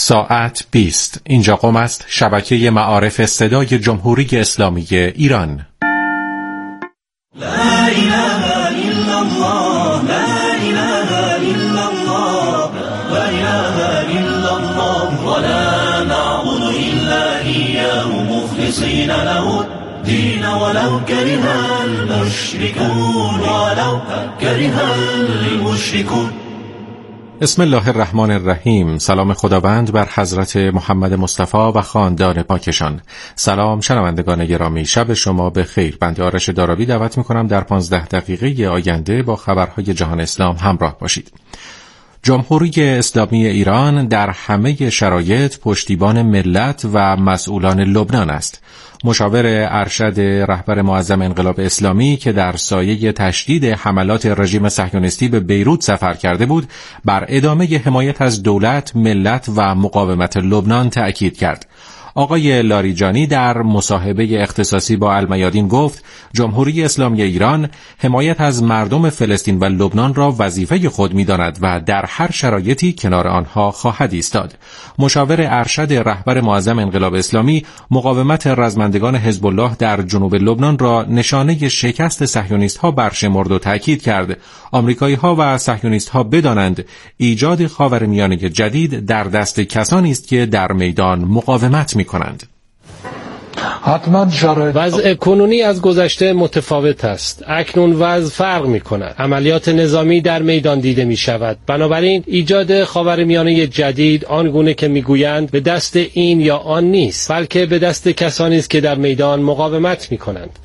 ساعت 20. اینجا قم است، شبکه معارف صدای جمهوری اسلامی ایران. لا اله الا الله، لا اله الا الله، لا اله الا الله، ولا نعبد الا اياه مخلصين له الدين ولو كره المشركون، ولو كره المشركون. بسم الله الرحمن الرحیم. سلام خداوند بر حضرت محمد مصطفی و خاندان پاکشان. سلام شنوندگان گرامی، شب شما به خیر. بنده آرش دارابی دعوت میکنم در 15 دقیقه آینده با خبرهای جهان اسلام همراه باشید. جمهوری اسلامی ایران در همه شرایط پشتیبان ملت و مسئولان لبنان است. مشاور ارشد رهبر معظم انقلاب اسلامی که در سایه تشدید حملات رژیم صهیونیستی به بیروت سفر کرده بود، بر ادامه حمایت از دولت، ملت و مقاومت لبنان تأکید کرد. آقای لاریجانی در مصاحبه اختصاصی با المیادین گفت جمهوری اسلامی ایران حمایت از مردم فلسطین و لبنان را وظیفه خود می‌داند و در هر شرایطی کنار آنها خواهد ایستاد. مشاور ارشد رهبر معظم انقلاب اسلامی مقاومت رزمندگان حزب الله در جنوب لبنان را نشانه شکست صهیونیست‌ها برشمرد و تأکید کرد آمریکایی‌ها و صهیونیست‌ها بدانند ایجاد خاورمیانه جدید در دست کسانی است که در میدان مقاومت می‌کنند. حتما وضع کنونی از گذشته متفاوت است. اکنون وضع فرق می‌کند. عملیات نظامی در میدان دیده می‌شود. بنابراین ایجاد خاورمیانه جدید آنگونه که می‌گویند به دست این یا آن نیست، بلکه به دست کسانی است که در میدان مقاومت می‌کنند.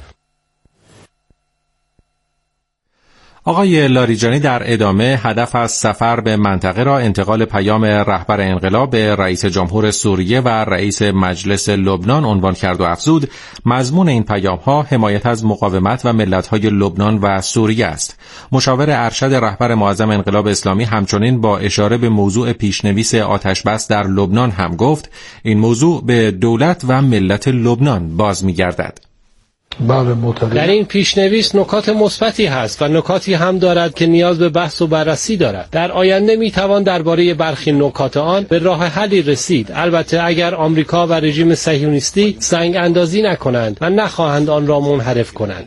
آقای لاریجانی در ادامه هدف از سفر به منطقه را انتقال پیام رهبر انقلاب به رئیس جمهور سوریه و رئیس مجلس لبنان عنوان کرد و افزود مضمون این پیام‌ها حمایت از مقاومت و ملت‌های لبنان و سوریه است. مشاور ارشد رهبر معظم انقلاب اسلامی همچنین با اشاره به موضوع پیشنویس آتش‌بس در لبنان هم گفت این موضوع به دولت و ملت لبنان باز می‌گردد. در این پیشنویس نکات مثبتی هست و نکاتی هم دارد که نیاز به بحث و بررسی دارد. در آینده میتوان درباره برخی نکات آن به راه حلی رسید، البته اگر آمریکا و رژیم صهیونیستی سنگ اندازی نکنند و نخواهند آن را منحرف کنند.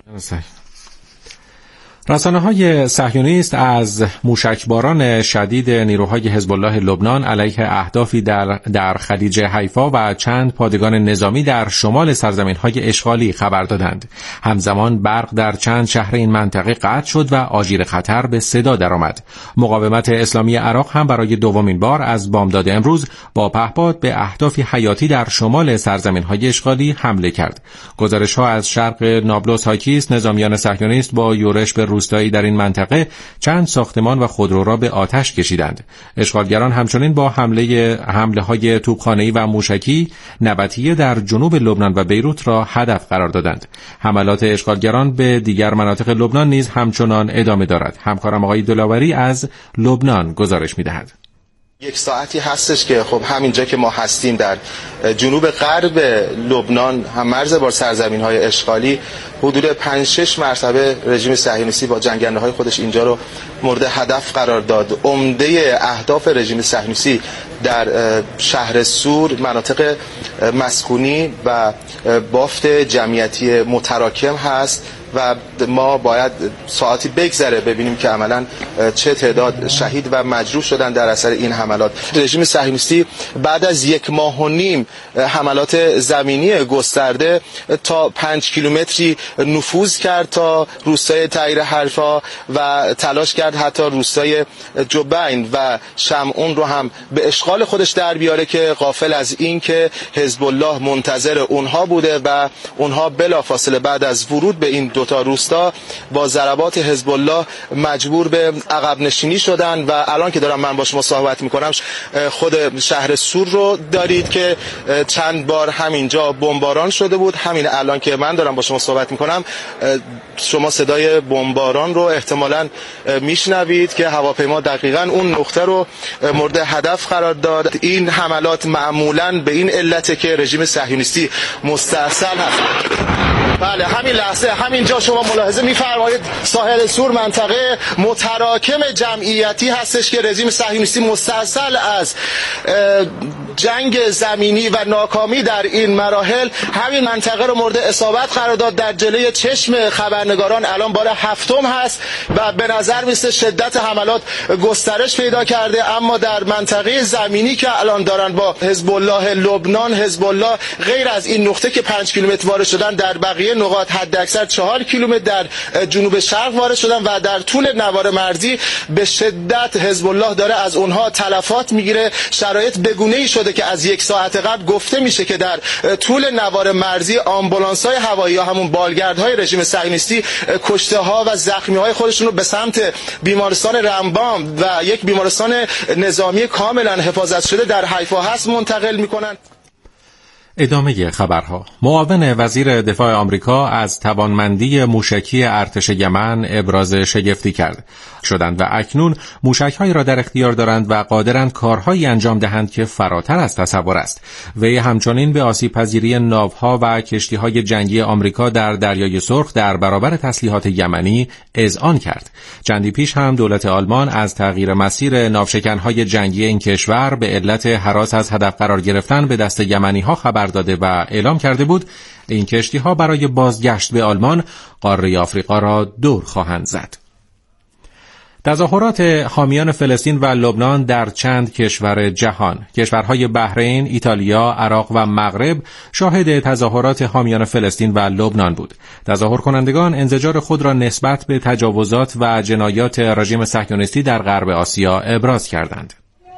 رسانه‌های صهیونیست از موشکباران شدید نیروهای حزب الله لبنان علیه اهدافی در خلیج حیفا و چند پادگان نظامی در شمال سرزمین‌های اشغالی خبر دادند. همزمان برق در چند شهر این منطقه قطع شد و آژیر خطر به صدا درآمد. مقاومت اسلامی عراق هم برای دومین بار از بامداد امروز با پهپاد به اهدافی حیاتی در شمال سرزمین‌های اشغالی حمله کرد. گزارش‌ها از شرق نابلس حاکی است نظامیان صهیونیست با یورش به روستایی در این منطقه چند ساختمان و خودرو را به آتش کشیدند. اشغالگران همچنین با حمله‌های توپخانه‌ای و موشکی نبطیه در جنوب لبنان و بیروت را هدف قرار دادند. حملات اشغالگران به دیگر مناطق لبنان نیز همچنان ادامه دارد. همکارم آقای دلاوری از لبنان گزارش می‌دهد. یک ساعتی هستش که خب همینجا که ما هستیم در جنوب غرب لبنان هم مرز با سرزمین‌های اشغالی حدود 5-6 مرتبه رژیم صهیونیستی با جنگنده‌های خودش اینجا رو مورد هدف قرار داد. عمده اهداف رژیم صهیونیستی در شهر سور مناطق مسکونی و بافت جمعیتی متراکم هست و ما باید ساعتی بگذره ببینیم که عملاً چه تعداد شهید و مجروح شدن در اثر این حملات. رژیم صهیونیستی بعد از 1.5 ماه حملات زمینی گسترده تا 5 کیلومتری نفوذ کرد تا روستای تغییر حیفا و تلاش کرد حتی روستای جبین و شمعون رو هم به اشغال خودش در بیاره که غافل از این که حزب الله منتظر اونها بوده و اونها بلافاصله بعد از ورود به این دوتا روستا با ضربات حزب الله مجبور به عقب نشینی شدن و الان که دارم من با شما صحبت میکنم خود شهر سور رو دارید که چند بار همینجا بمباران شده بود. همین الان که من دارم با شما صحبت میکنم شما صدای بمباران رو احتمالاً میشنوید که هواپیما دقیقاً اون نقطه رو مورد هدف قرار داد. این حملات معمولاً به این علته که رژیم صهیونیستی مستعصل هست. بله همین لحظه همین اینجا شما ملاحظه می‌فرمایید ساحل سور منطقه متراکم جمعیتی هستش که رژیم صهیونیستی مستاصل از جنگ زمینی و ناکامی در این مراحل همین منطقه رو مورد اصابت قرار داد. در جلوی چشم خبرنگاران الان بار هفتم هست و به نظر میسه شدت حملات گسترش پیدا کرده، اما در منطقه زمینی که الان دارن با حزب الله لبنان، حزب الله غیر از این نقطه که 5 کیلومتر وارد شدن در بقیه نقاط حداکثر 4 کیلومتر در جنوب شرق وارد شدن و در طول نوار مرزی به شدت حزب الله داره از اونها تلفات میگیره. شرایط بگونه‌ای شده که از یک ساعت قبل گفته میشه که در طول نوار مرزی آمبولانس‌های هوایی یا همون بالگردهای رژیم صهیونیستی کشته‌ها و زخمی‌های خودشون رو به سمت بیمارستان رمبام و یک بیمارستان نظامی کاملا حفاظت شده در حیفا هست منتقل میکنن. ادامه خبرها. معاون وزیر دفاع آمریکا از توانمندی موشکی ارتش یمن ابراز شگفتی شدند و اکنون موشک‌هایی را در اختیار دارند و قادرند کارهایی انجام دهند که فراتر از تصور است. وی همچنین به آسیب‌پذیری ناوها و کشتی‌های جنگی آمریکا در دریای سرخ در برابر تسلیحات یمنی اذعان کرد. چندی پیش هم دولت آلمان از تغییر مسیر ناوشکن‌های جنگی این کشور به علت هراس از هدف قرار گرفتن به دست یمنی‌ها خبر داده و اعلام کرده بود این کشتی‌ها برای بازگشت به آلمان قاره آفریقا را دور خواهند زد. تظاهرات حامیان فلسطین و لبنان در چند کشور جهان، کشورهای بحرین، ایتالیا، عراق و مغرب شاهد تظاهرات حامیان فلسطین و لبنان بود. تظاهر کنندگان انزجار خود را نسبت به تجاوزات و جنایات رژیم صهیونیستی در غرب آسیا ابراز کردند.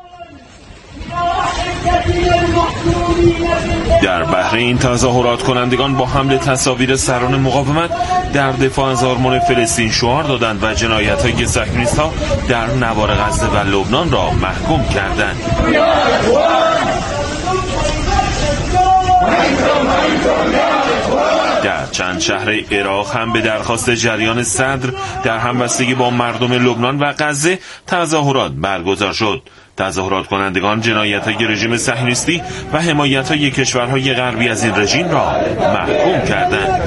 در بحرین تظاهرات کنندگان با حمل تصاویر سران مقاومت در دفاع از آرمان فلسطین شعار دادند و جنایت‌های صهیونیست‌ها در نوار غزه و لبنان را محکوم کردند. در چند شهر عراق هم به درخواست جریان صدر در همبستگی با مردم لبنان و غزه تظاهرات برگزار شد. تظاهرات کنندگان جنایت‌های رژیم صهیونیستی و حمایت‌های کشورهای غربی از این رژیم را محکوم کردند.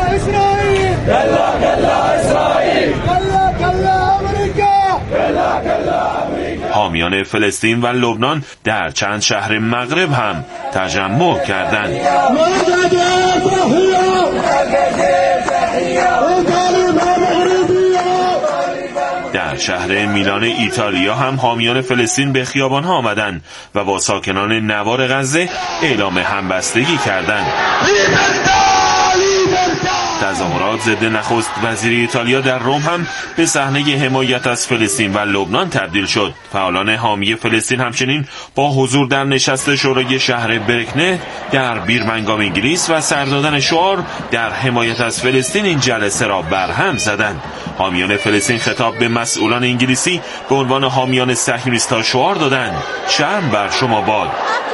حامیان فلسطین و لبنان در چند شهر مغرب هم تجمع کردند. در شهر میلان ایتالیا هم حامیان فلسطین به خیابان‌ها آمدند و با ساکنان نوار غزه اعلام همبستگی کردند. تظاهرات ضد نخست وزیر ایتالیا در روم هم به صحنه حمایت از فلسطین و لبنان تبدیل شد. فعالان حامی فلسطین همچنین با حضور در نشست شورای شهر برکنه در بیرمنگام انگلیس و سر دادن شعار در حمایت از فلسطین این جلسه را برهم زدند. حامیان فلسطین خطاب به مسئولان انگلیسی به عنوان حامیان صهیونیست‌ها شعار دادند: شرم بر شما باد.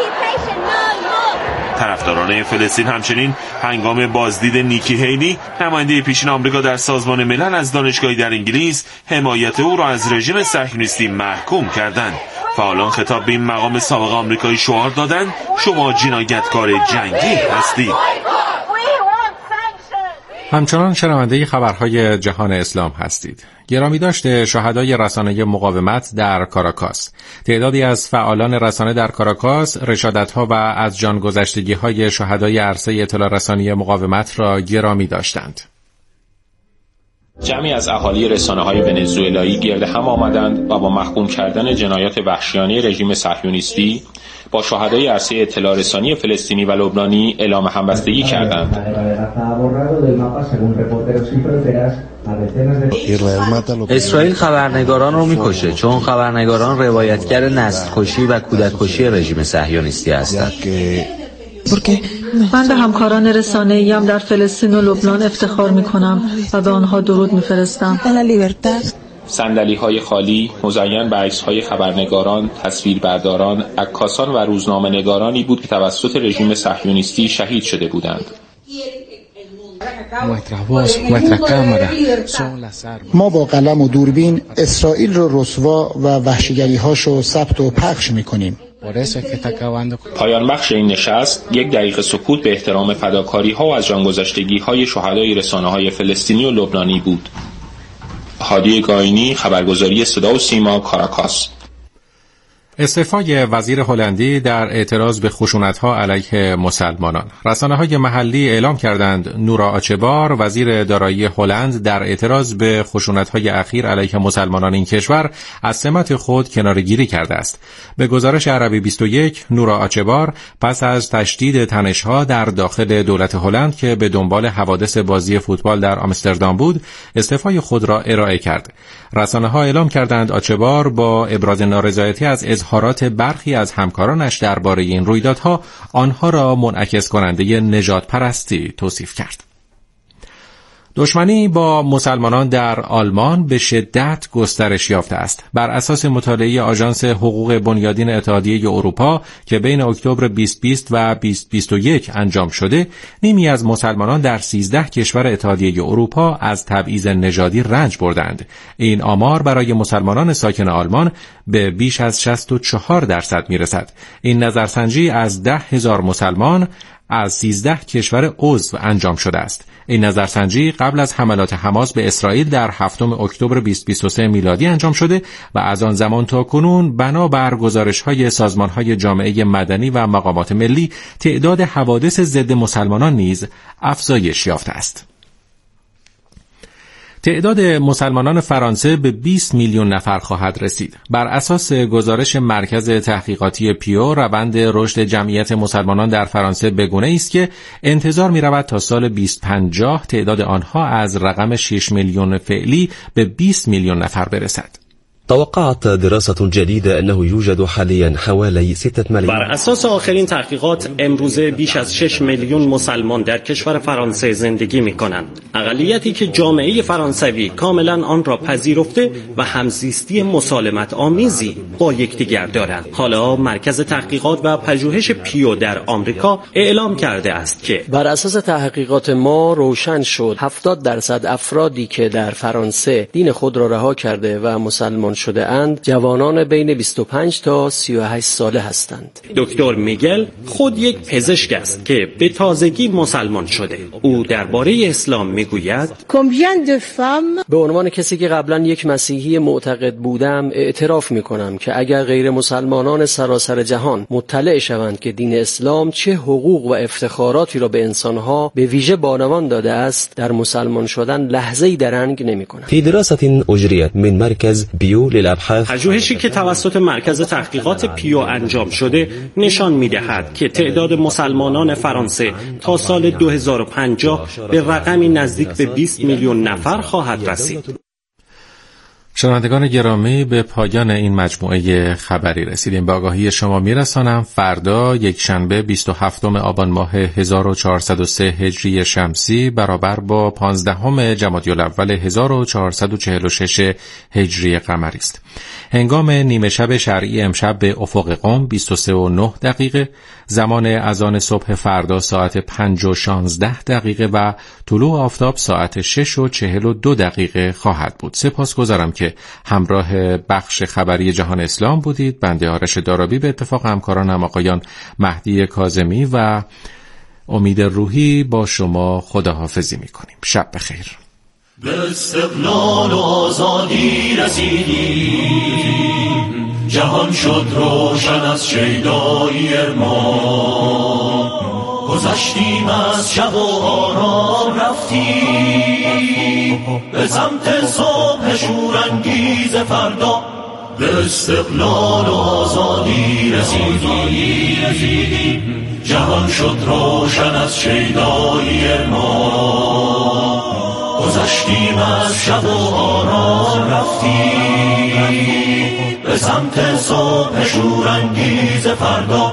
طرفداران فلسطین همچنین هنگام بازدید نیکی هیلی نماینده پیشین آمریکا در سازمان ملل از دانشگاهی در انگلیس حمایت او را از رژیم صهیونیستی محکوم کردند. فعالان خطاب به این مقام سابق آمریکایی شعار دادند: شما جنایتکار جنگی هستید. همچنان شنونده خبرهای جهان اسلام هستید. گرامی داشته شهدای رسانه مقاومت در کاراکاس. تعدادی از فعالان رسانه در کاراکاس رشادت‌ها و از جانگذشتگی‌های شهدای عرصه اطلاع رسانی مقاومت را گرامی داشتند. جمعی از اهالی رسانه‌های ونزوئلایی گرد هم آمدند و با محکوم کردن جنایات وحشیانه رژیم صهیونیستی با شهدای عرصه اطلاع رسانی فلسطینی و لبنانی اعلام همبستگی کردند. اسرائیل خبرنگاران رو میکشه چون خبرنگاران روایتگر نسل‌کشی و کودک‌کشی رژیم صهیونیستی هستند. من به همکاران رسانه‌ایم در فلسطین و لبنان افتخار می‌کنم و به آنها درود می‌فرستم. صندلی‌های خالی مزین به عکس‌های خبرنگاران، تصویربرداران، عکاسان و روزنامه‌نگارانی بود که توسط رژیم صهیونیستی شهید شده بودند. ما با قلم و دوربین اسرائیل رو رسوا و وحشیگری‌هاشو ثبت و پخش می‌کنیم. پایان بخش این نشست 1 دقیقه سکوت به احترام فداکاری‌ها و از جانگذشتگی‌های شهدای رسانه‌های فلسطینی و لبنانی بود. هادی گاینی، خبرگزاری صدا و سیما، کاراکاس. استعفای وزیر هلندی در اعتراض به خشونت‌ها علیه مسلمانان. رسانه‌های محلی اعلام کردند نورا آچبار، وزیر دارایی هلند، در اعتراض به خشونت‌های اخیر علیه مسلمانان این کشور از سمت خود کناره‌گیری کرده است. به گزارش عربی 21، نورا آچبار پس از تشدید تنش‌ها در داخل دولت هلند که به دنبال حوادث بازی فوتبال در آمستردام بود، استعفای خود را ارائه کرد. رسانه‌ها اعلام کردند آچبار با ابراز نارضایتی از اظهارات برخی از همکارانش درباره این رویدادها آنها را منعکس کننده نژاد پرستی توصیف کرد. دشمنی با مسلمانان در آلمان به شدت گسترش یافته است. بر اساس مطالعه آژانس حقوق بنیادین اتحادیه اروپا که بین اکتبر 2020 و 2021 انجام شده، نیمی از مسلمانان در 13 کشور اتحادیه اروپا از تبعیض نژادی رنج بردند. این آمار برای مسلمانان ساکن آلمان به بیش از 64% میرسد. این نظرسنجی از 10,000 مسلمان از 13 کشور عضو انجام شده است. این نظرسنجی قبل از حملات حماس به اسرائیل در 7 اکتبر 2023 میلادی انجام شده و از آن زمان تا کنون بنابر گزارش‌های سازمان‌های جامعه مدنی و مقامات ملی تعداد حوادث ضد مسلمانان نیز افزایش یافته است. تعداد مسلمانان فرانسه به 20 میلیون نفر خواهد رسید. بر اساس گزارش مرکز تحقیقاتی پیو، روند رشد جمعیت مسلمانان در فرانسه بگونه است که انتظار می‌رود تا سال 2050 تعداد آنها از رقم 6 میلیون فعلی به 20 میلیون نفر برسد. توقعت دراسة جديدة أنه يوجد حاليا حوالي 6 ملايين. بر اساس آخرین تحقیقات امروزه بیش از 6 میلیون مسلمان در کشور فرانسه زندگی می‌کنند. اقلیتی که جامعه فرانسوی کاملا آن را پذیرفته و همزیستی مسالمت آمیزی با یکدیگر دارند. حالا مرکز تحقیقات و پژوهش پیو در آمریکا اعلام کرده است که بر اساس تحقیقات ما روشن شد 70% افرادی که در فرانسه دین خود را رها کرده و مسلمان شده اند جوانان بین 25 تا 38 ساله هستند. دکتر میگل خود یک پزشک است که به تازگی مسلمان شده. او درباره اسلام میگوید به عنوان کسی که قبلا یک مسیحی معتقد بودم اعتراف میکنم که اگر غیر مسلمانان سراسر جهان مطلع شوند که دین اسلام چه حقوق و افتخاراتی را به انسانها به ویژه بانوان داده است، در مسلمان شدن لحظه‌ای درنگ نمیکنند. في دراسة أجريت من مركز بيو للأبحاث، پژوهشی که توسط مرکز تحقیقات پیو انجام شده نشان می‌دهد که تعداد مسلمانان فرانسه تا سال 2050 به رقمی نزدیک به 20 میلیون نفر خواهد رسید. شنوندگان گرامی، به پایان این مجموعه خبری رسیدیم. به آگاهی شما میرسانم فردا یکشنبه 27 آبان ماه 1403 هجری شمسی برابر با 15 جمادی الاول 1446 هجری قمری است. هنگام نیمه شب شرعی امشب به افق قم 23:09 زمان اذان صبح فردا ساعت 5:16 و طلوع آفتاب ساعت 6:42 خواهد بود. سپاسگزارم که همراه بخش خبری جهان اسلام بودید. بنده آرش دارابی به اتفاق همکارانم آقایان مهدی کاظمی و امید روحی با شما خداحافظی می‌کنیم. شب بخیر. به استقلال و آزادی رسیدیم، جهان شد روشن از شیدایی ما، گذشتیم از شب و آرام رفتیم به سمت صبح شورانگیز فردا. به استقلال و آزادی رسیدیم، جهان شد روشن از شیدایی ما، گذشتیم از شب و آرام رفتیم به سمت صبح شورانگیز فردا.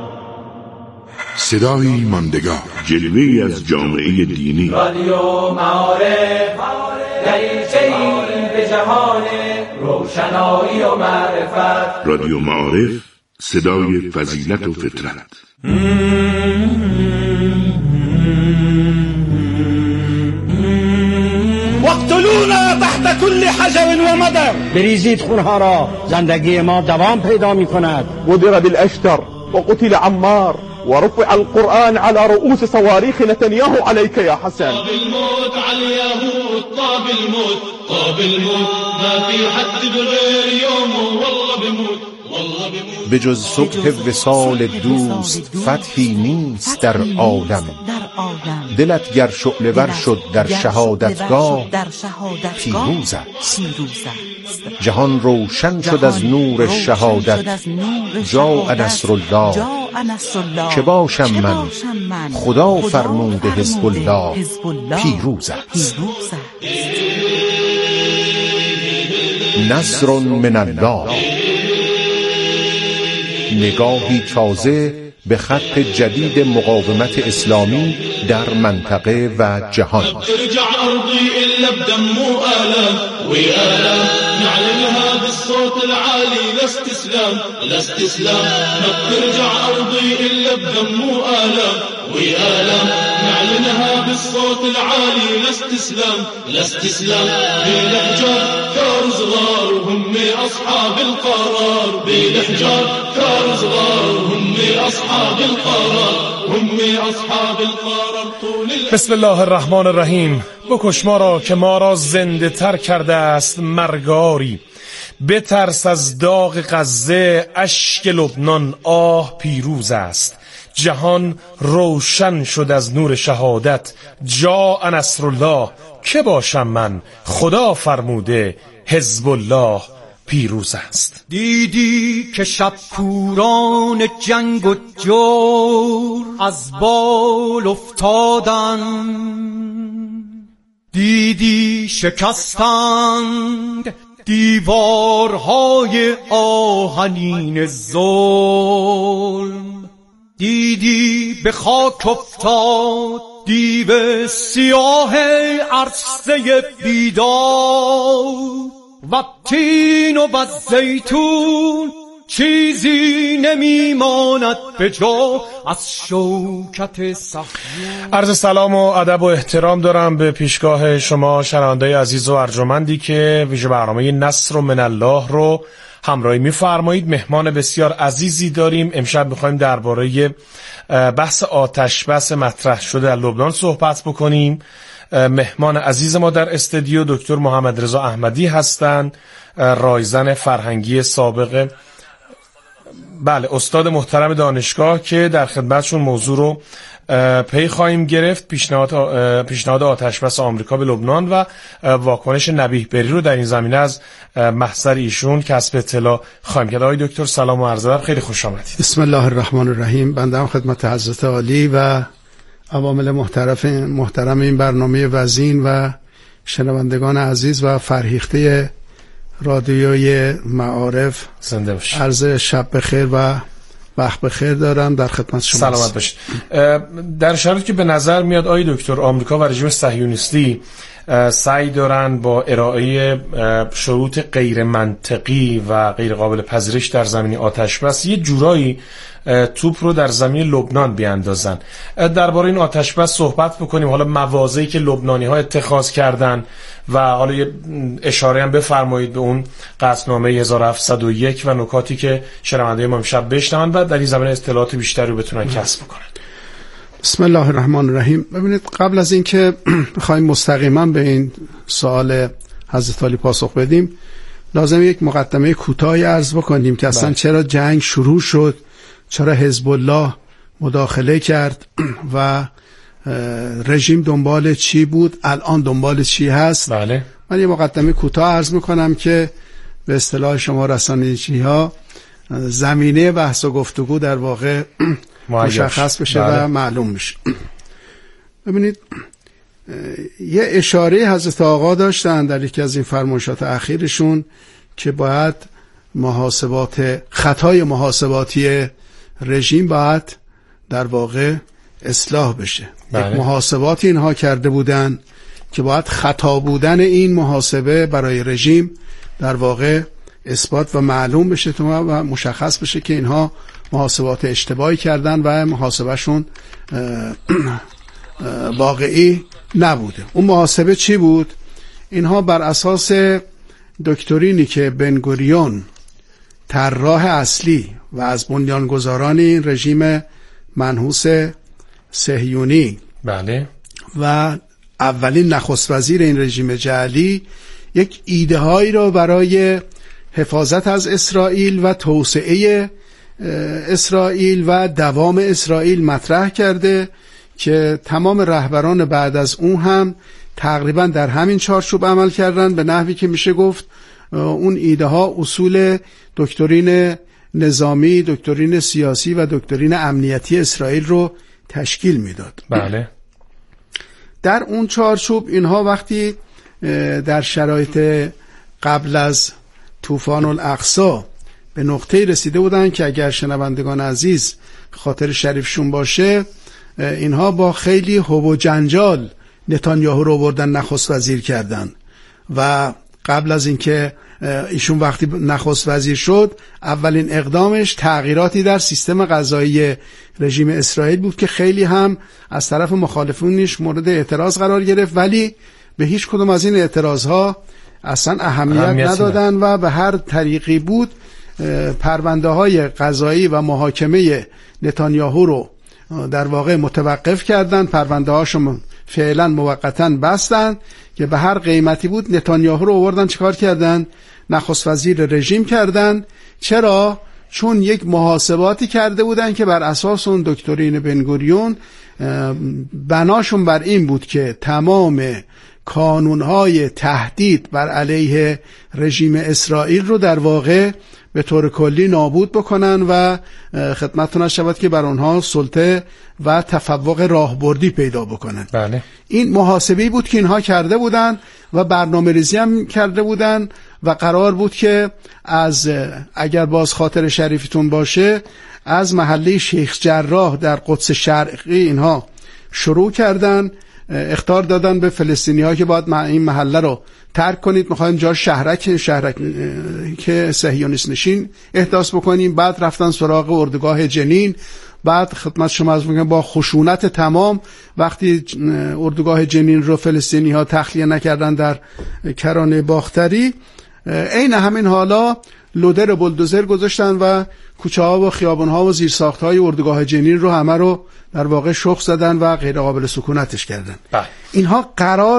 صدای ماندگار، جلوه‌ای از جامعه دینی. رادیو معارف، دریچه‌ای به جهان روشنایی و معرفت. رادیو معارف، صدای فضیلت و فطرت. واقتلونا تحت كل حجر ومدر. بریزید خونها را، زندگی ما دوام پیدا می کند. وضرب الاشتر وقتل عمار ورفع القرآن على رؤوس صواريخ نتنياهو عليك يا حسن. طاب الموت على اليهود، طاب الموت، طاب الموت، ما في حد بغير يومه والله بموت. به جز صبح وصال دوست فتحی نیست در عالم. دلت گر شعله ور شد در شهادتگاه پیروز است. جهان روشن شد از نور شهادت، جاء نصر الله. که باشم من خدا فرموده حزب الله پیروز است. نصر من الله. نگاهی تازه به خط جدید مقاومت اسلامی در منطقه و جهان. ترجع أرضي إلا بدم وآلام وآلام نعلنها بالصوت العالي لا استسلام لا استسلام. ما ترجع أرضي إلا بدم وآلام وآلام نعلنها بالصوت العالي لا استسلام لا استسلام. بالحجار ثار صغار وهم أصحاب القرار، بالحجار ثار صغار وهم أصحاب القرار، هم أصحاب القرار. بسم الله الرحمن الرحیم. بکش ما را که ما را زنده تر کرده است مرگاری. بترس از داغ غزه، اشک لبنان آه پیروز است. جهان روشن شد از نور شهادت، جاء نصر الله. که باشم من خدا فرموده حزب الله پیروز است. دیدی که شب کوران جنگ و جور از بال افتادن، دیدی شکستند دیوارهای آهنین ظلم، دیدی به خاک افتاد دیو سیاه عرصه بیدار. و تین و زیتون چیزی نمیماند به جا از شوکت صهیون. عرض سلام و ادب و احترام دارم به پیشگاه شما شنونده‌ی عزیز و ارجمندی که ویژه برنامه نصر من الله رو همراهی می‌فرمایید. مهمان بسیار عزیزی داریم. امشب می‌خوایم درباره بحث آتش بس مطرح شده در لبنان صحبت بکنیم. مهمان عزیز ما در استودیو دکتر محمد رضا احمدی هستند، رایزن فرهنگی سابق، بله استاد محترم دانشگاه که در خدمتشون موضوع رو پی خواهیم گرفت. پیشنهاد آتشبس آمریکا به لبنان و واکنش نبیه بری رو در این زمینه از محضر ایشون کسب اطلاع خواهیم کرد. آقای دکتر سلام و عرض ادب، خیلی خوش آمدید. بسم الله الرحمن الرحیم. بنده هم خدمت حضرت عالی و عوامل محترم این برنامه وزین و شنوندگان عزیز و فرهیخته رادیوی معارف زنده باشید. عرض شب بخیر و وقت بخیر دارم در خدمت شما. سلامت باشید. در شرایطی که به نظر میاد آقای دکتر آمریکا و رژیم صهیونیستی سعی دارن با ارائه شروط غیر منطقی و غیر قابل پذیرش در زمینه آتشبس یه جورایی توپ رو در زمین لبنان بیاندازن. درباره این آتشبس صحبت بکنیم. حالا مواضعی که لبنانی‌ها اتخاذ کردن و حالا یه اشاره هم بفرمایید به اون قطعنامه 1701 و نکاتی که شنونده ما امشب بشنون و در این زمینه اطلاعات بیشتری رو بتونن کسب بکنن. بسم الله الرحمن الرحیم. ببینید قبل از این که بخوایم مستقیما به این سوال حضرت علی پاسخ بدیم لازم یک مقدمه کوتاهی عرض بکنیم که اصلا چرا جنگ شروع شد، چرا حزب الله مداخله کرد و رژیم دنبال چی بود، الان دنبال چی هست. بله. من یه مقدمه کوتاه عرض میکنم که به اصطلاح شما رسانه‌ای‌ها زمینه بحث و گفتگو در واقع مشخص بشه و معلوم بشه. ببینید یه اشاره حضرت آقا داشتن در یکی از این فرمایشات اخیرشون که باید خطای محاسباتی رژیم باید در واقع اصلاح بشه. یک محاسباتی اینها کرده بودن که باید خطا بودن این محاسبه برای رژیم در واقع اثبات و معلوم بشه و مشخص بشه که اینها محاسبات اشتباهی کردن و محاسبهشون واقعی نبوده. اون محاسبه چی بود؟ اینها بر اساس دکترینی که بنگوریون طراح اصلی و از بنیانگذاران این رژیم منحوس صهیونی بله و اولین نخست وزیر این رژیم جعلی یک ایده هایی را برای حفاظت از اسرائیل و توسعه اسرائیل و دوام اسرائیل مطرح کرده که تمام رهبران بعد از اون هم تقریبا در همین چارچوب عمل کردن، به نحوی که میشه گفت اون ایده ها اصول دکترین نظامی، دکترین سیاسی و دکترین امنیتی اسرائیل رو تشکیل میداد. بله. در اون چارچوب اینها وقتی در شرایط قبل از طوفان الاقصی به نقطه رسیده بودن که اگر شنوندگان عزیز خاطر شریفشون باشه، اینها با خیلی هو و جنجال نتانیاهو رو بردن نخست وزیر کردن و قبل از اینکه ایشون وقتی نخست وزیر شد اولین اقدامش تغییراتی در سیستم قضایی رژیم اسرائیل بود که خیلی هم از طرف مخالفونش مورد اعتراض قرار گرفت، ولی به هیچ کدوم از این اعتراضها اصلا اهمیت ندادن و به هر طریقی بود پرونده های قضایی و محاکمه نتانیاهو رو در واقع متوقف کردن، پرونده هاشون فعلا موقتا بستن که به هر قیمتی بود نتانیاهو رو آوردن چیکار کردن؟ نخست وزیر رژیم کردن. چرا؟ چون یک محاسباتی کرده بودن که بر اساس اون دکترین بنگوریون بناشون بر این بود که تمام کانونهای تهدید بر علیه رژیم اسرائیل رو در واقع به طور کلی نابود بکنن و خدمتتون شود که بر اونها سلطه و تفوق راهبردی پیدا بکنن. بله. این محاسبه‌ای بود که اینها کرده بودن و برنامه‌ریزی هم کرده بودن و قرار بود که از اگر باز خاطر شریفتون باشه از محله شیخ جراح در قدس شرقی اینها شروع کردن، اخطار دادن به فلسطینی‌ها که باید این محله رو ترک کنید، می‌خوایم جا شهرک که صهیونیست نشین احداث بکنیم. بعد رفتن سراغ اردوگاه جنین، بعد خدمت شما از میگم با خشونت تمام وقتی اردوگاه جنین رو فلسطینی‌ها تخلیه نکردن در کرانه باختری، عین همین حالا لودر بولدوزر گذاشتن و کوچه‌ها و خیابان‌ها و زیرساخت‌های اردوگاه جنین رو همه رو در واقع شخ زدن و غیر قابل سکونتش کردن. اینها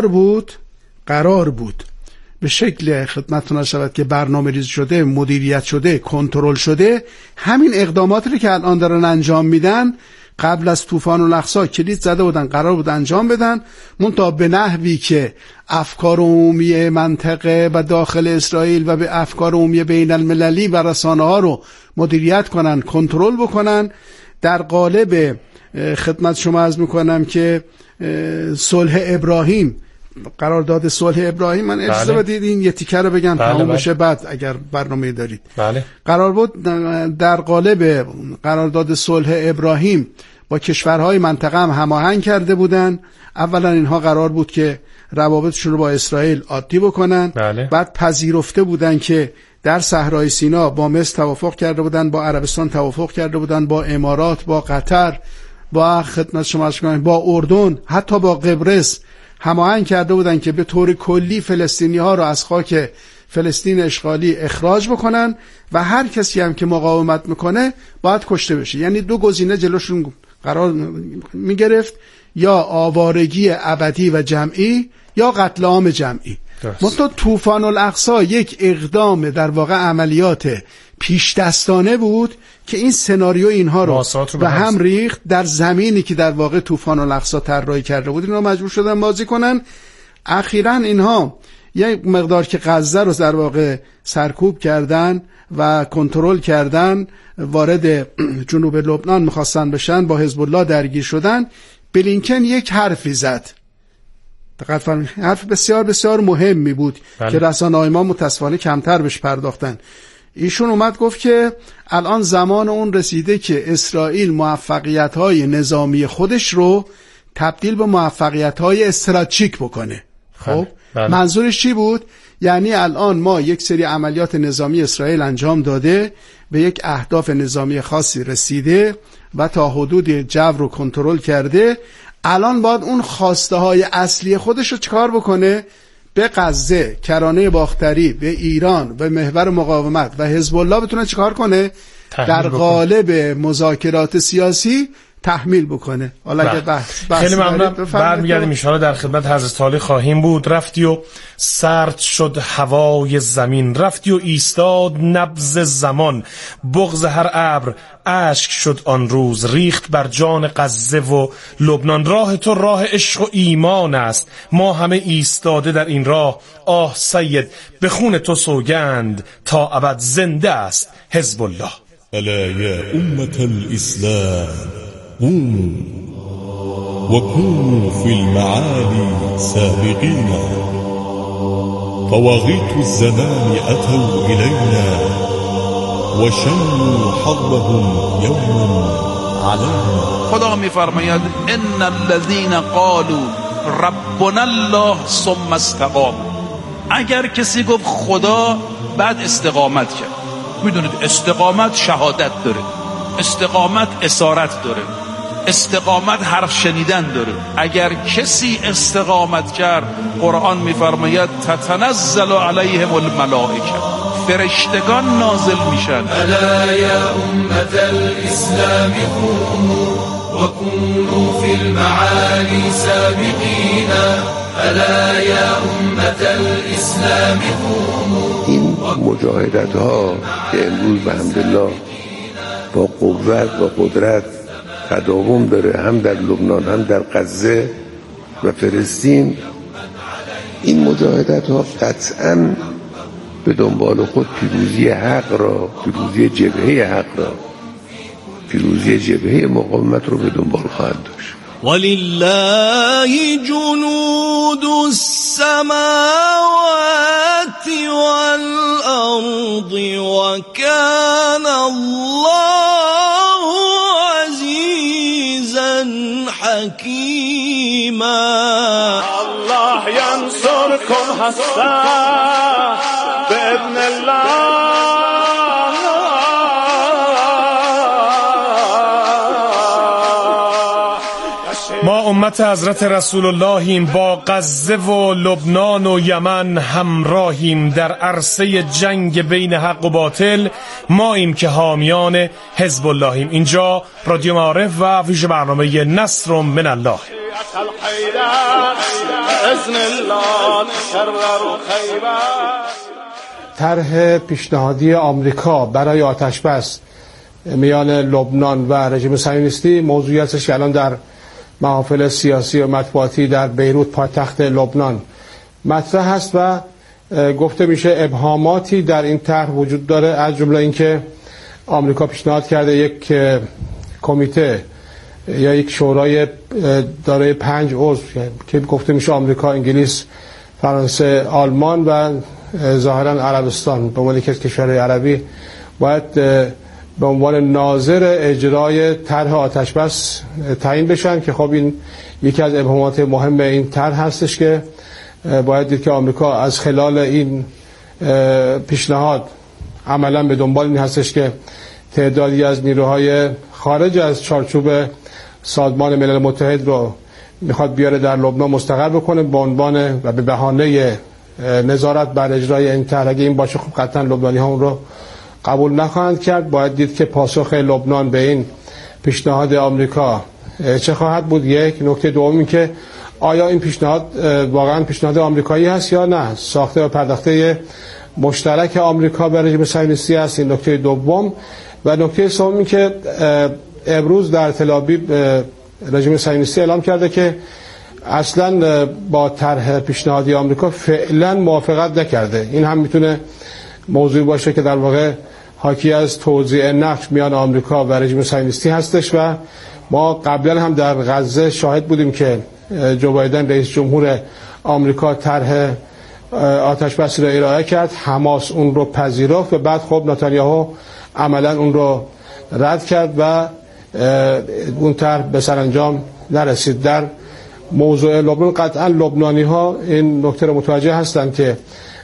قرار بود به شکل خدمتتون شود که برنامه‌ریزی شده، مدیریت شده، کنترل شده، همین اقداماتی رو که الان دارن انجام میدن قبل از طوفان الاقصی کلید زده بودن، قرار بود انجام بدن، منتها به نحوی که افکار عمومی منطقه و داخل اسرائیل و به افکار عمومی بین المللی و رسانه ها رو مدیریت کنن، کنترل بکنن. در قالب خدمت شما عرض میکنم که صلح ابراهیم، قرارداد صلح ابراهیم، من اجازه بدید این یه تیکه رو بگم تمام بشه بعد اگر برنامه دارید. بله. قرار بود در قالب قرارداد صلح ابراهیم با کشورهای منطقه هم هماهنگ کرده بودن. اولا اینها قرار بود که روابطشون رو با اسرائیل عادی بکنن. بله. بعد پذیرفته بودن که در صحرای سینا با مصر توافق کرده بودن، با عربستان توافق کرده بودن، با امارات، با قطر، با خدمت شما با اردن، حتی با قبرس هماهنگ کرده بودن که به طور کلی فلسطینی ها رو از خاک فلسطین اشغالی اخراج بکنن و هر کسی هم که مقاومت میکنه باید کشته بشه. یعنی دو گزینه جلوشون قرار میگرفت، یا آوارگی ابدی و جمعی یا قتل عام جمعی. منتها طوفان الاقصی یک اقدام در واقع عملیات پیش دستانه بود که این سناریو اینها رو به هم ریخت. در زمینی که در واقع طوفان الاقصی طراحی کرده بود اینها مجبور شدن بازی کنن. اخیراً اینها یک مقدار که غزه رو در واقع سرکوب کردن و کنترل کردن، وارد جنوب لبنان میخواستن بشن، با حزب الله درگیر شدن. بلینکن یک حرفی زد، حرف بسیار بسیار مهمی بود که رسانه‌های ما متأسفانه کمتر بهش پرداختن. ایشون اومد گفت که الان زمان اون رسیده که اسرائیل موفقیت‌های نظامی خودش رو تبدیل به موفقیت‌های استراتژیک بکنه. خب منظورش چی بود؟ یعنی الان ما یک سری عملیات نظامی اسرائیل انجام داده، به یک اهداف نظامی خاصی رسیده و تا حدود جو رو کنترل کرده. الان باید اون خواسته های اصلی خودش رو چکار بکنه؟ به غزه، کرانه باختری، به ایران، به محور مقاومت و حزب الله بتونه چیکار کنه؟ در قالب مذاکرات سیاسی تحمیل بکنه. حالا که خیلی ممنونم. برمیگردیم ان شاءالله در خدمت حضرت عالی خواهیم بود. رفتی و سرد شد هوای زمین، رفتی و ایستاد نبض زمان، بغض هر ابر اشک شد آن روز، ریخت بر جان غزه و لبنان. راه تو راه عشق و ایمان است، ما همه ایستاده در این راه. آه سید به خون تو سوگند، تا ابد زنده است حزب الله. الا یا امة الاسلام قوموا وكونوا في المعالي سابقين، طواغيت الزمان أتوا إلينا وشنوا حظهم يوما علينا. خدا میفرماید ان الذين قالوا ربنا الله ثم استقاموا. اگر کسی گفت خدا بعد استقامت کرد، میدونید استقامت شهادت داره، استقامت اسارت داره، استقامت حرف شنیدن داره. اگر کسی استقامت کرد، قرآن میفرماید تتنزل علیهم الملائکه، فرشتگان نازل میشن. الا یا امة الاسلام قوموا وكونوا في المعالي سابقین، الا یا امة الاسلام قوموا. این مجاهدت ها که امروز به حمدالله با قوت و قدرت تداوم داره، هم در لبنان هم در غزه و فلسطین، این مجاهدت ها قطعاً به دنبال خود پیروزی حق را، پیروزی جبهه حق را، پیروزی جبهه مقاومت رو به دنبال خواهد داشت. ولله جنود السماوات والأرض وكان الله عزيزا حكيما. الله ينصركم هسا بإذن الله. ما امت حضرت رسول اللهیم، با غزه و لبنان و یمن همراهیم. در عرصه جنگ بین حق و باطل ماییم که حامیان حزب اللهیم. اینجا رادیو معارف و ویژه برنامه نصر من الله. طرح پیشنهادی آمریکا برای آتشبس میان لبنان و رژیم صهیونیستی موضوعی هستش که الان در محافل سیاسی و مطبوعاتی در بیروت پایتخت لبنان مطرح هست و گفته میشه ابهاماتی در این طرح وجود داره، از جمله اینکه آمریکا پیشنهاد کرده یک کمیته یا یک شورای دارای 5 عضو که گفته میشه آمریکا، انگلیس، فرانسه، آلمان و ظاهرا عربستان به عنوان کشورهای عربی باید به عنوان ناظر اجرای طرح آتشبس تعیین بشن، که خب این یکی از ابهامات مهم این طرح هستش که باید دید که آمریکا از خلال این پیشنهاد عملا به دنبال این هستش که تعدادی از نیروهای خارج از چارچوب سازمان ملل متحد رو میخواد بیاره در لبنان مستقر بکنه به عنوان و به بهانه نظارت بر اجرای این طرح. اگه این باشه خب قطعا لبنانی ها اون رو قبول نخواهند کرد. باید دید که پاسخ لبنان به این پیشنهاد آمریکا چه خواهد بود. یک نکته دومی که آیا این پیشنهاد واقعا پیشنهاد آمریکایی هست یا نه، ساخته و پرداخته مشترک آمریکا به رژیم صهیونیستی است. این نکته دوم. و نکته سومی که امروز در تل‌آویو رژیم صهیونیستی اعلام کرده که اصلا با طرح پیشنهادی آمریکا فعلا موافقت نکرده. این هم میتونه موضوعی باشه که در واقع حاکی از توزیع نقش میان آمریکا و رژیم صهیونیستی هستش. و ما قبلا هم در غزه شاهد بودیم که جو بایدن رئیس جمهور آمریکا طرح آتشبس را ارائه کرد، حماس اون رو پذیرفت و بعد خب نتانیاهو عملا اون رو رد کرد و اون طرح به سرانجام نرسید. در موضوع لبنان قطعا لبنانی ها این نکته رو متوجه هستند که